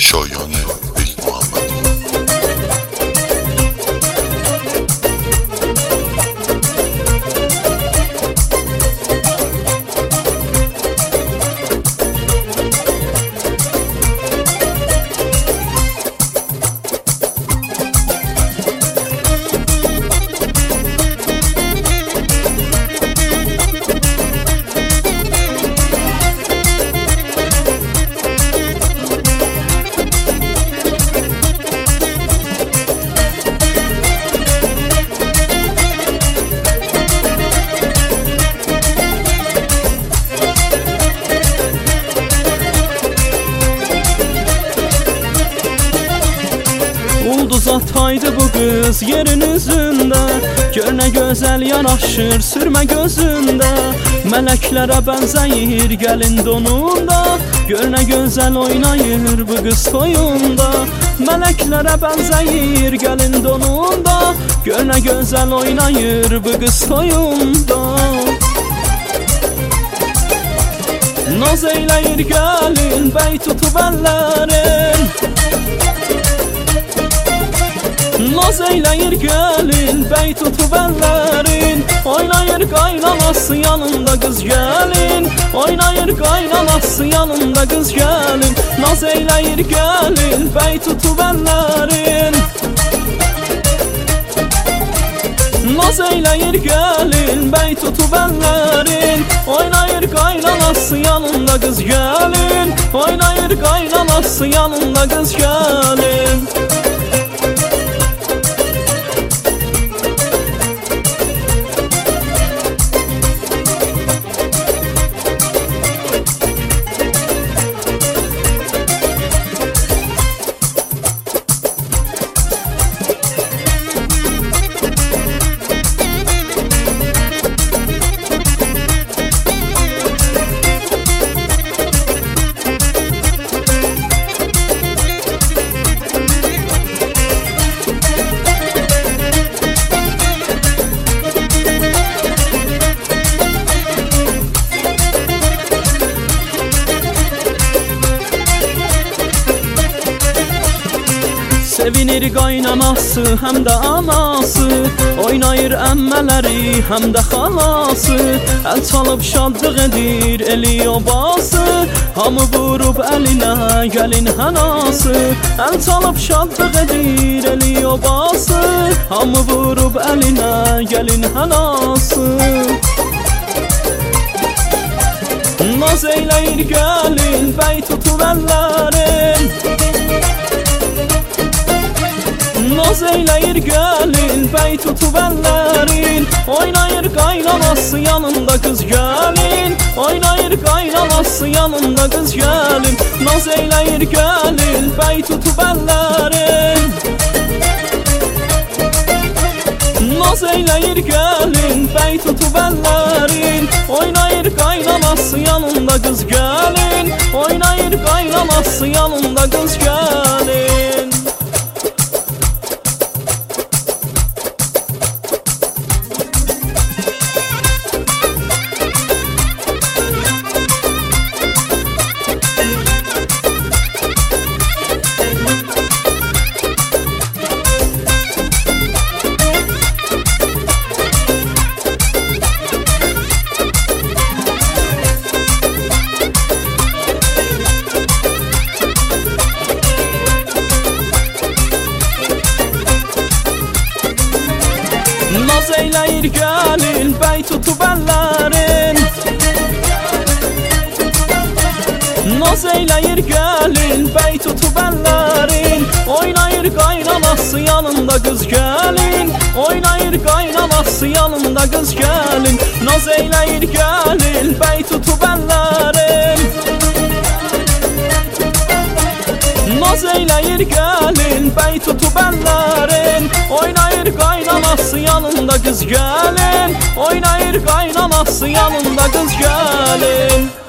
شایان بیگ محمدی. Ulduz ataydı bu kız yerin üzündə, gör nə gözəl yanaşır sürmə gözündə. Mələklərə bənzəyir gəlin donunda, gör nə gözəl oynayır bu qız toyunda. Mələklərə bənzəyir gəlin donunda, gör nə gözəl oynayır bu qız toyunda. Naz eyləyir gəlin bəy tutub əllərin, naz eyləyir gəlin bəy tutub əllərin. Oynayır qaynanası yanında qız gəlin, oynayır qaynanası yanında qız gəlin. Naz eyləyir gəlin bəy tutub əllərin, naz eyləyir gəlin bəy tutub əllərin. Oynayır qaynanası yanında qız gəlin, oynayır qaynanası yanında qız gəlin. Sevinir qaynaması həm də anası, oynayır əmmələri həm də xalası. Əl çalıb şadlıq edir eli obası, hamı vurub əlinə gəlin hənası. Əl çalıb şadlıq edir eli obası, hamı vurub əlinə gəlin hənası. Naz eyləyir gəlin bəy tutub əllərin, naz eyləyir gəlin bəy tutub əllərin. Oynayır qaynanası yanında qız gəlin, oynayır qaynanası yanında qız gəlin. Naz eyləyir gəlin bəy tutub əllərin, naz eyləyir gəlin bəy tutub əllərin. Oynayır qaynanası yanında qız gəlin, oynayır qaynanası yanında qız gəlin. Naz eyləyir gəlin bəy tutub əllərin, naz eyləyir gəlin bəy tutub əllərin. Oynayır qaynanası yanında qız gəlin, oynayır qaynanası yanında qız gəlin. Naz eyləyir gəlin bəy tutub əllərin, naz eyləyir gəlin bəy tutub əllərin. Oynayır qaynanası yanında qız gəlin, oynayır qaynanası yanında qız gəlin.